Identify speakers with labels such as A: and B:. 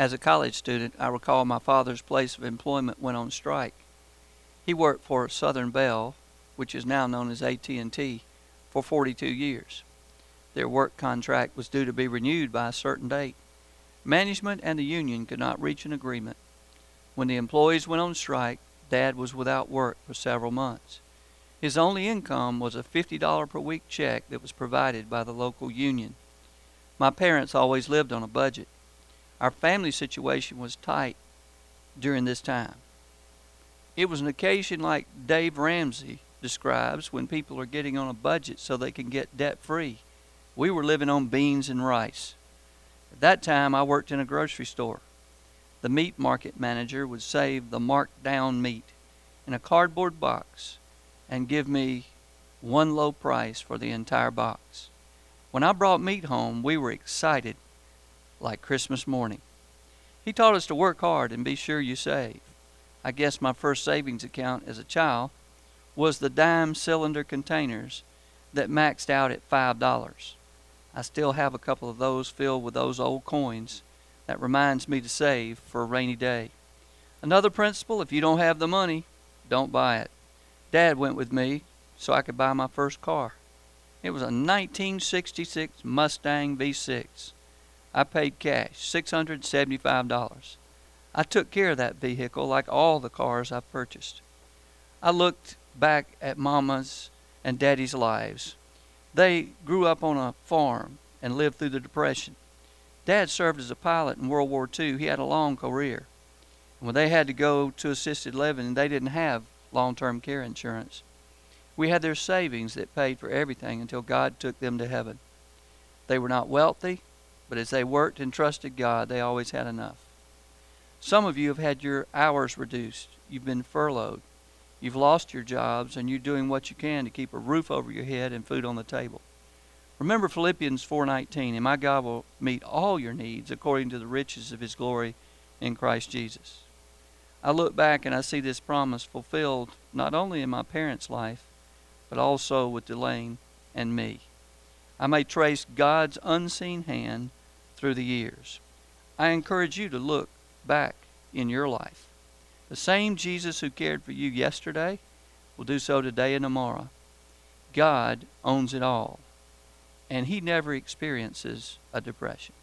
A: As a college student, I recall my father's place of employment went on strike. He worked for Southern Bell, which is now known as AT&T, for 42 years. Their work contract was due to be renewed by a certain date. Management and the union could not reach an agreement. When the employees went on strike, Dad was without work for several months. His only income was a $50 per week check that was provided by the local union. My parents always lived on a budget. Our family situation was tight during this time. It was an occasion like Dave Ramsey describes when people are getting on a budget so they can get debt-free. We were living on beans and rice. At that time, I worked in a grocery store. The meat market manager would save the marked down meat in a cardboard box and give me one low price for the entire box. When I brought meat home, we were excited like Christmas morning. He taught us to work hard and be sure you save. I guess my first savings account as a child was the dime cylinder containers that maxed out at $5. I still have a couple of those filled with those old coins. That reminds me to save for a rainy day. Another principle, if you don't have the money, don't buy it. Dad went with me so I could buy my first car. It was a 1966 Mustang V6. I paid cash, $675. I took care of that vehicle like all the cars I purchased. I looked back at Mama's and Daddy's lives. They grew up on a farm and lived through the Depression. Dad served as a pilot in World War II. He had a long career. And when they had to go to assisted living, they didn't have long-term care insurance. We had their savings that paid for everything until God took them to heaven. They were not wealthy, but as they worked and trusted God, they always had enough. Some of you have had your hours reduced. You've been furloughed. You've lost your jobs, and you're doing what you can to keep a roof over your head and food on the table. Remember Philippians 4:19, and my God will meet all your needs according to the riches of his glory in Christ Jesus. I look back and I see this promise fulfilled not only in my parents' life, but also with Delane and me. I may trace God's unseen hand through the years. I encourage you to look back in your life. The same Jesus who cared for you yesterday will do so today and tomorrow. God owns it all, and he never experiences a depression.